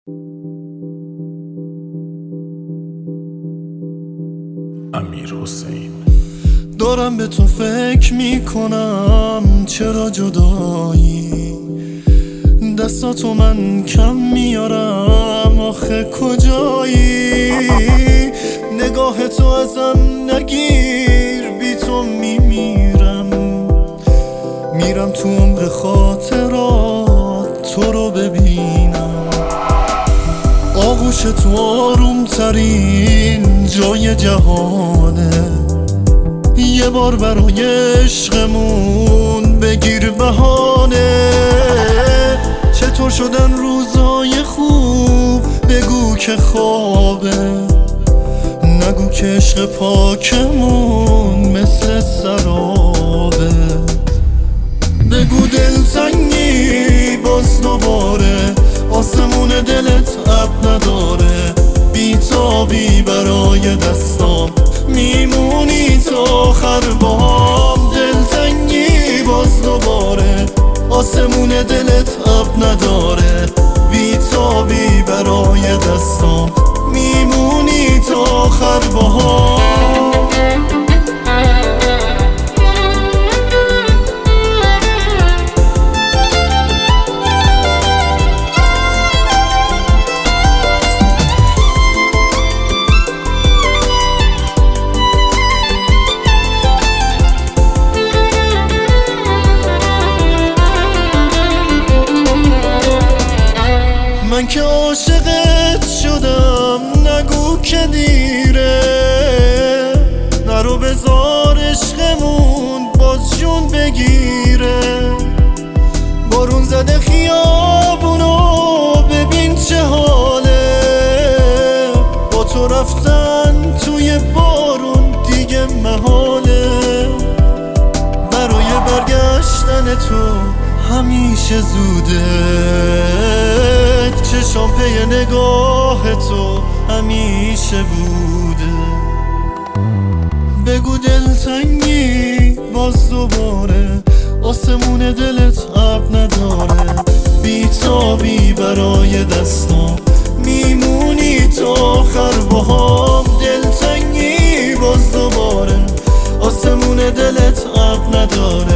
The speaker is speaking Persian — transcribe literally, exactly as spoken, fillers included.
امیر حسین. دارم به تو فکر میکنم چرا جدایی، دستاتو من کم میارم آخه کجایی؟ نگاه تو ازم نگیر، بی تو میمیرم، میرم تو عمق خاطرات تو رو ببینم. آغوش تو آروم ترین جای جهانه، یه بار برای عشقمون بگیر بهانه. چطور شدن روزای خوب بگو که خوابه، نگو که عشق پاکمون مثل سرابه. بگو دلتنگی باز دوباره، آسمون دلت اب نداره، بیتابی برای دستام، میمونی تا آخر باهام. دلتنگی باز دوباره، آسمون دلت اب نداره، بیتابی برای دستام، میمونی تا آخر باهام. من که عاشقت شدم، نگو که دیره، نرو بذار عشقمون باز جون بگیره. بارون زده خیابونو ببین چه حاله، با تو رفتن توی بارون دیگه محاله. برای برگشتن تو همیشه زوده، چشام پی نگاه تو همیشه بوده. بگو دلتنگی باز دوباره، آسمون دلت اب نداره، بیتابی برای دستام، میمونی تا آخر باهام. دلتنگی باز دوباره، آسمون دلت اب نداره،